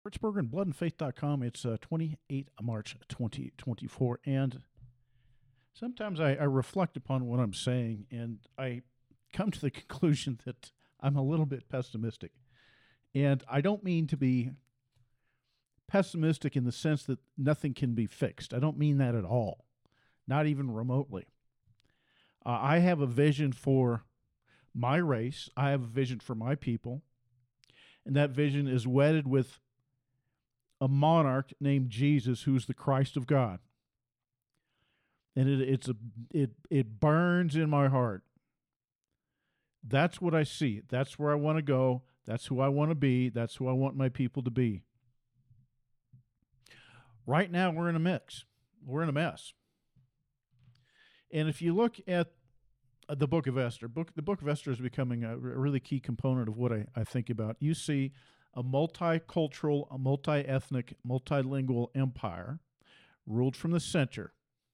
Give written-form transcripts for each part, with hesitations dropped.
Fritz Berger and bloodandfaith.com. It's 28 March 2024. And sometimes I reflect upon what I'm saying, and I come to the conclusion that I'm a little bit pessimistic. And I don't mean to be pessimistic in the sense that nothing can be fixed. I don't mean that at all, not even remotely. I have a vision for my race. I have a vision for my people. And that vision is wedded with a monarch named Jesus, who's the Christ of God. And it burns in my heart. That's what I see. That's where I want to go. That's who I want to be. That's who I want my people to be. Right now, we're in a mix. We're in a mess. And if you look at the book of Esther, the book of Esther is becoming a really key component of what I think about. You see a multicultural, a multi-ethnic, multilingual empire ruled from the center.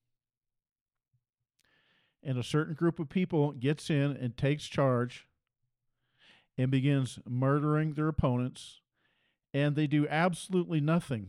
And a certain group of people gets in and takes charge and begins murdering their opponents, and they do absolutely nothing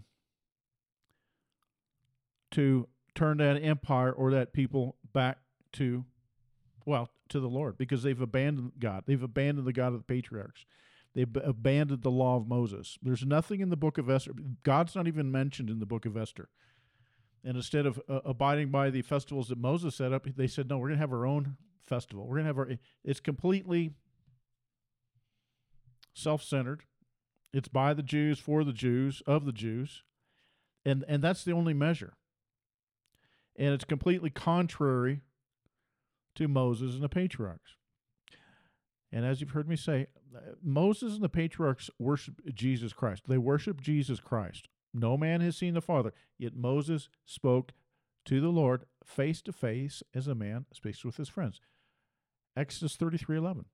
to turn that empire or that people back to the Lord, because they've abandoned God. They've abandoned the God of the patriarchs. They've abandoned the law of Moses. There's nothing in the book of Esther. God's not even mentioned in the book of Esther. And instead of abiding by the festivals that Moses set up, they said, no, we're going to have our own festival. We're going to have it's completely self-centered. It's by the Jews, for the Jews, of the Jews. And that's the only measure. And it's completely contrary to Moses and the patriarchs. And as you've heard me say, Moses and the patriarchs worship Jesus Christ. They worship Jesus Christ. No man has seen the Father, yet Moses spoke to the Lord face to face as a man speaks with his friends. Exodus 33:11.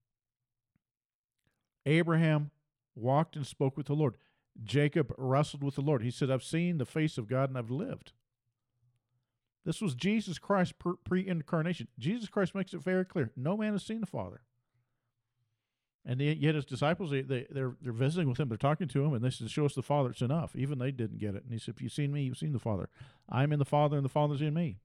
Abraham walked and spoke with the Lord. Jacob wrestled with the Lord. He said, I've seen the face of God and I've lived. This was Jesus Christ pre-incarnation. Jesus Christ makes it very clear. No man has seen the Father. And yet his disciples, they're visiting with him. They're talking to him, and they said, show us the Father. It's enough. Even they didn't get it. And he said, if you've seen me, you've seen the Father. I'm in the Father, and the Father's in me.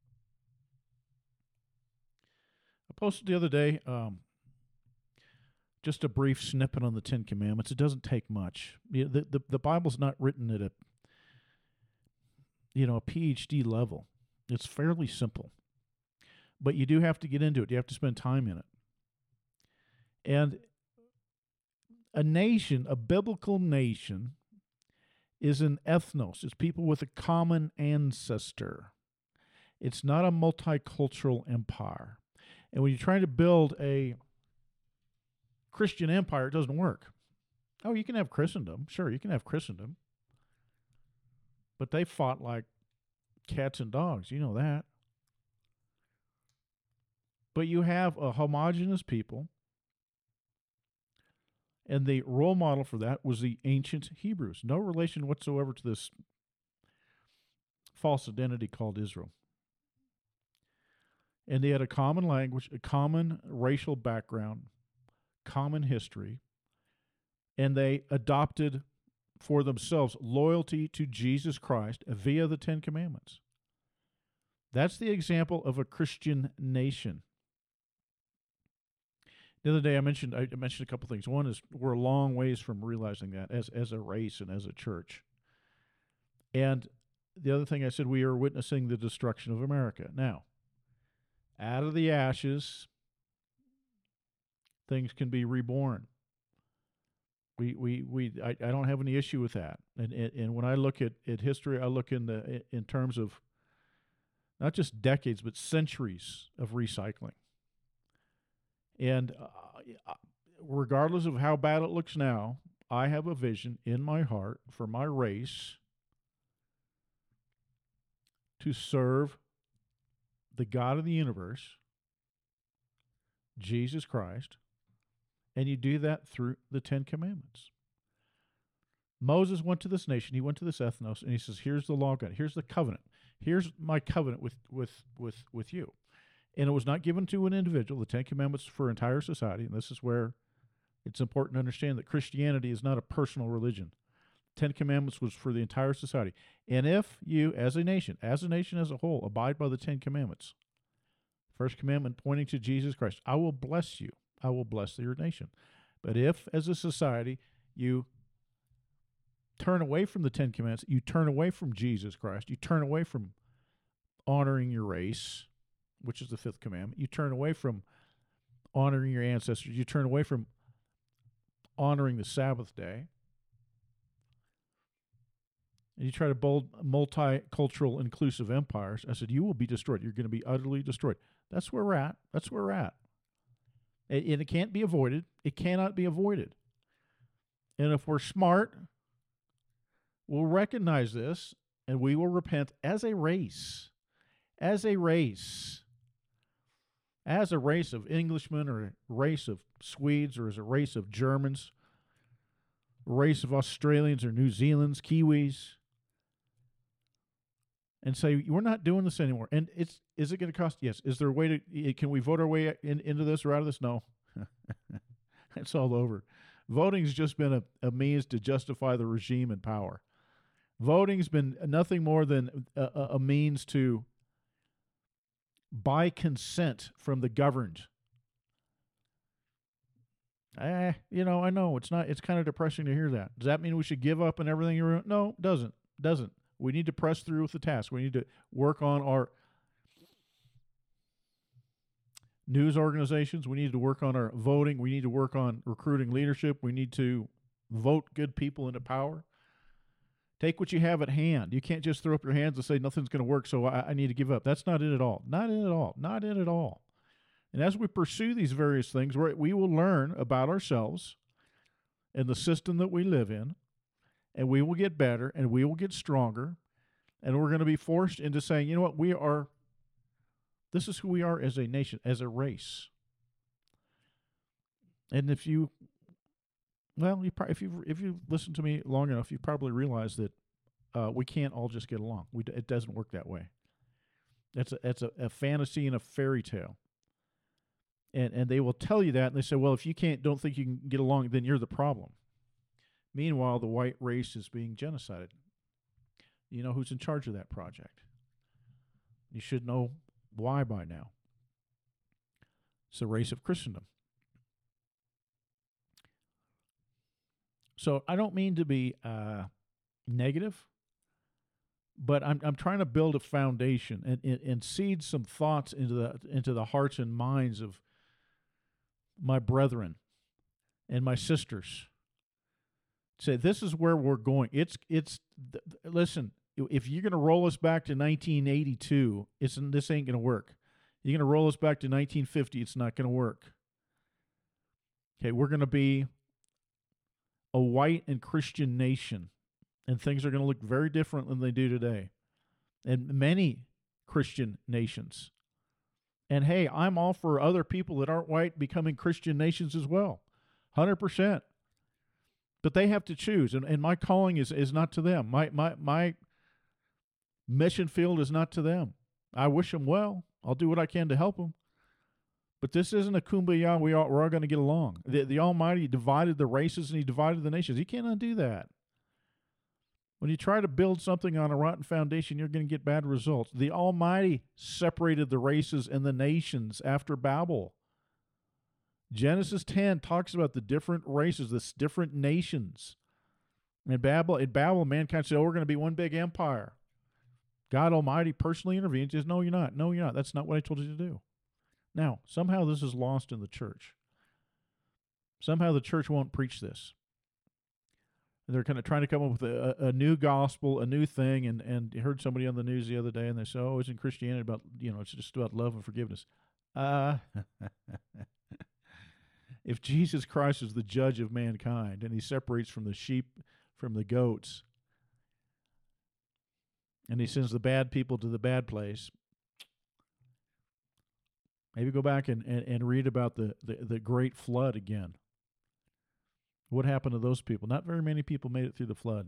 I posted the other day just a brief snippet on the Ten Commandments. It doesn't take much. The Bible's not written at a PhD level. It's fairly simple. But you do have to get into it. You have to spend time in it. And a nation, a biblical nation, is an ethnos. It's people with a common ancestor. It's not a multicultural empire. And when you're trying to build a Christian empire, it doesn't work. Oh, you can have Christendom. Sure, you can have Christendom. But they fought like cats and dogs. You know that. But you have a homogeneous people. And the role model for that was the ancient Hebrews. No relation whatsoever to this false identity called Israel. And they had a common language, a common racial background, common history, and they adopted for themselves loyalty to Jesus Christ via the Ten Commandments. That's the example of a Christian nation. The other day I mentioned a couple things. One is we're a long ways from realizing that as a race and as a church. And the other thing I said, we are witnessing the destruction of America. Now, out of the ashes, things can be reborn. I don't have any issue with that. And when I look at history, I look in terms of not just decades, but centuries of recycling. And regardless of how bad it looks now, I have a vision in my heart for my race to serve the God of the universe, Jesus Christ, and you do that through the Ten Commandments. Moses went to this nation, he went to this ethnos, and he says, here's the law of God, here's the covenant, here's my covenant with you. And it was not given to an individual, the Ten Commandments for entire society. And this is where it's important to understand that Christianity is not a personal religion. Ten Commandments was for the entire society. And if you, as a nation as a whole, abide by the Ten Commandments, first commandment pointing to Jesus Christ, I will bless you. I will bless your nation. But if, as a society, you turn away from the Ten Commandments, you turn away from Jesus Christ, you turn away from honoring your race, which is the fifth commandment, you turn away from honoring your ancestors, you turn away from honoring the Sabbath day, and you try to build multicultural, inclusive empires, I said, you will be destroyed. You're going to be utterly destroyed. That's where we're at. That's where we're at. And it can't be avoided. It cannot be avoided. And if we're smart, we'll recognize this, and we will repent as a race. As a race. As a race of Englishmen, or a race of Swedes, or as a race of Germans, a race of Australians or New Zealanders, Kiwis, and say, we're not doing this anymore. And is it going to cost? Yes. Is there a way to, can we vote our way into this or out of this? No. It's all over. Voting's just been a means to justify the regime in power. Voting's been nothing more than a means to buy consent from the governed. I know it's kind of depressing to hear that. Does that mean we should give up on everything you're doing? No, it doesn't. We need to press through with the task. We need to work on our news organizations. We need to work on our voting. We need to work on recruiting leadership. We need to vote good people into power. Take what you have at hand. You can't just throw up your hands and say nothing's going to work, so I need to give up. That's not it at all. Not it at all. Not it at all. And as we pursue these various things, we will learn about ourselves and the system that we live in, and we will get better, and we will get stronger, and we're going to be forced into saying, you know what, this is who we are as a nation, as a race. And if you listen to me long enough, you probably realize that we can't all just get along. It doesn't work that way. That's a fantasy and a fairy tale. And they will tell you that, and they say, well, if you don't think you can get along, then you're the problem. Meanwhile, the white race is being genocided. You know who's in charge of that project. You should know why by now. It's the race of Christendom. So I don't mean to be negative, but I'm trying to build a foundation and seed some thoughts into the hearts and minds of my brethren and my sisters. Say, this is where we're going. Listen, if you're going to roll us back to 1982, this ain't going to work. You're going to roll us back to 1950, it's not going to work. Okay, we're going to be a white and Christian nation, and things are going to look very different than they do today. And many Christian nations. And hey, I'm all for other people that aren't white becoming Christian nations as well. 100%. But they have to choose, and my calling is not to them. My mission field is not to them. I wish them well. I'll do what I can to help them. But this isn't a kumbaya, we're all going to get along. The Almighty divided the races and He divided the nations. He cannot do that. When you try to build something on a rotten foundation, you're going to get bad results. The Almighty separated the races and the nations after Babel. Genesis 10 talks about the different races, the different nations. In Babel, mankind said, we're going to be one big empire. God Almighty personally intervenes and says, no, you're not. No, you're not. That's not what I told you to do. Now, somehow this is lost in the church. Somehow the church won't preach this. They're kind of trying to come up with a new gospel, a new thing, and you heard somebody on the news the other day, and they say, oh, isn't Christianity about, it's just about love and forgiveness. If Jesus Christ is the judge of mankind and He separates from the sheep from the goats, and He sends the bad people to the bad place, maybe go back and read about the great flood again. What happened to those people? Not very many people made it through the flood.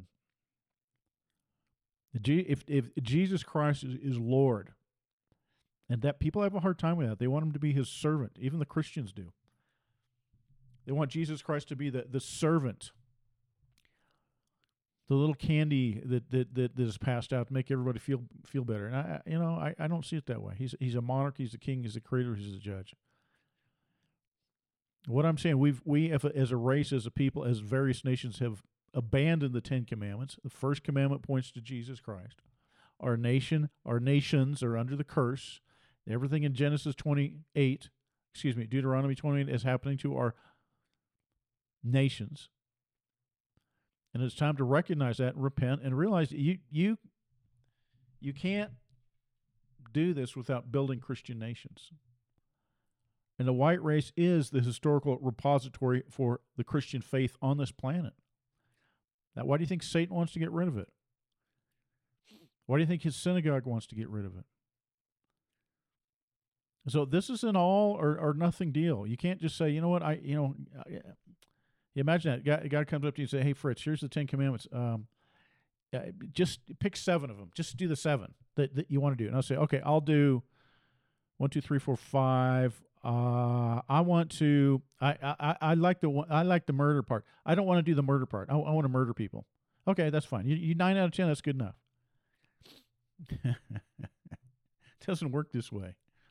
If Jesus Christ is Lord, and that people have a hard time with that, they want Him to be His servant. Even the Christians do. They want Jesus Christ to be the servant. the little candy that is passed out to make everybody feel better. And I don't see it that way. He's a monarch. He's a king. He's a creator. He's a judge. What I'm saying, we as a race, as a people, as various nations have abandoned the Ten Commandments. The first commandment points to Jesus Christ. Our nations are under the curse. Everything in Deuteronomy 28 is happening to our nations. And it's time to recognize that and repent and realize that you can't do this without building Christian nations. And the white race is the historical repository for the Christian faith on this planet. Now, why do you think Satan wants to get rid of it? Why do you think his synagogue wants to get rid of it? So this is an all or nothing deal. You can't just say, you know what, you imagine that. A guy comes up to you and say, hey, Fritz, here's the Ten Commandments. Just pick 7 of them. Just do the 7 that you want to do. And I'll say, okay, I'll do 1, 2, 3, 4, 5. I want to. I like the murder part. I don't want to do the murder part. I want to murder people. Okay, that's fine. You 9 out of 10. That's good enough. It doesn't work this way.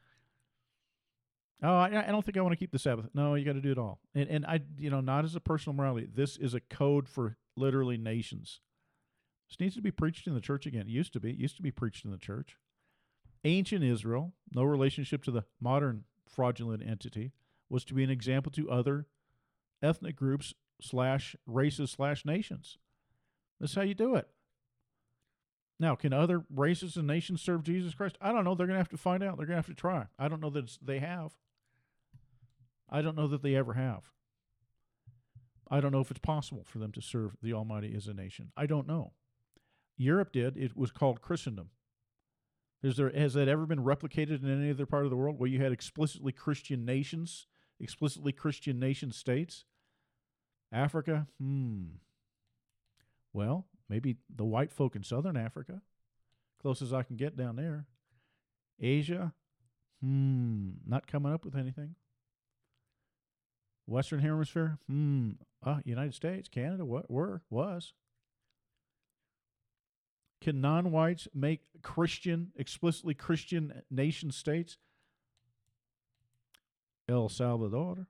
Oh, I don't think I want to keep the Sabbath. No, you got to do it all. And I, not as a personal morality. This is a code for literally nations. This needs to be preached in the church again. It used to be. It used to be preached in the church. Ancient Israel, no relationship to the modern fraudulent entity, was to be an example to other ethnic groups / races / nations. That's how you do it. Now, can other races and nations serve Jesus Christ? I don't know. They're going to have to find out. They're going to have to try. I don't know that they have. I don't know that they ever have. I don't know if it's possible for them to serve the Almighty as a nation. I don't know. Europe did. It was called Christendom. Has that ever been replicated in any other part of the world where you had explicitly Christian nations, explicitly Christian nation states? Africa? Well, maybe the white folk in southern Africa, close as I can get down there. Asia? Not coming up with anything. Western Hemisphere? United States, Canada, was. Can non-whites make explicitly Christian nation states? El Salvador.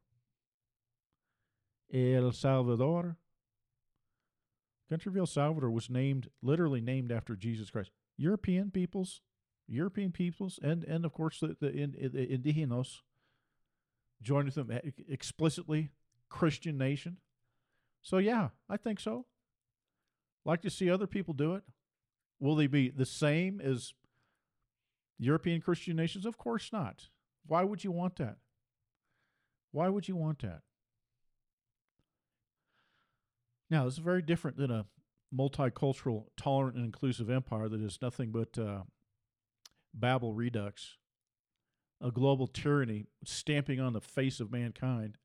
Country of El Salvador was literally named after Jesus Christ. European peoples, and of course the indigenos joined with them, explicitly Christian nation. So yeah, I think so. Like to see other people do it. Will they be the same as European Christian nations? Of course not. Why would you want that? Why would you want that? Now, this is very different than a multicultural, tolerant, and inclusive empire that is nothing but Babel Redux, a global tyranny stamping on the face of mankind.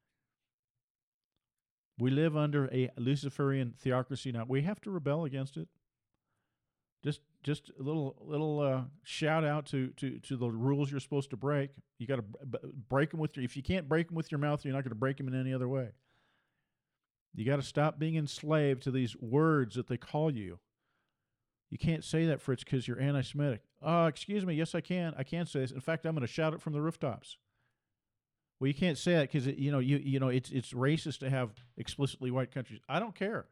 We live under a Luciferian theocracy now. We have to rebel against it. Just a little shout out to the rules you're supposed to break. You got to break them with if you can't break them with your mouth, you're not going to break them in any other way. You got to stop being enslaved to these words that they call you. You can't say that, Fritz, because you're anti-Semitic. Excuse me. Yes, I can. I can say this. In fact, I'm going to shout it from the rooftops. Well, you can't say that because it's racist to have explicitly white countries. I don't care.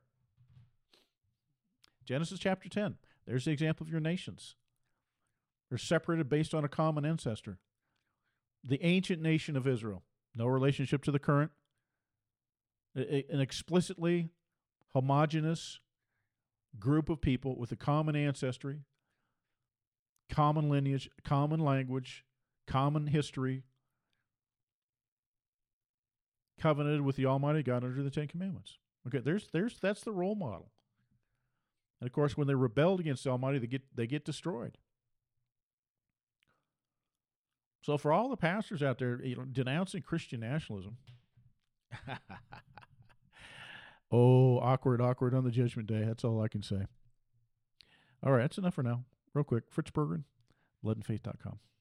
Genesis chapter 10. There's the example of your nations. They're separated based on a common ancestor. The ancient nation of Israel, no relationship to the current. An explicitly homogeneous group of people with a common ancestry, common lineage, common language, common history, covenanted with the Almighty God under the Ten Commandments. Okay, that's the role model. And of course, when they rebelled against the Almighty, they get destroyed. So for all the pastors out there, denouncing Christian nationalism, oh, awkward on the Judgment Day. That's all I can say. All right, that's enough for now. Real quick, Fritz Berggren, bloodandfaith.com.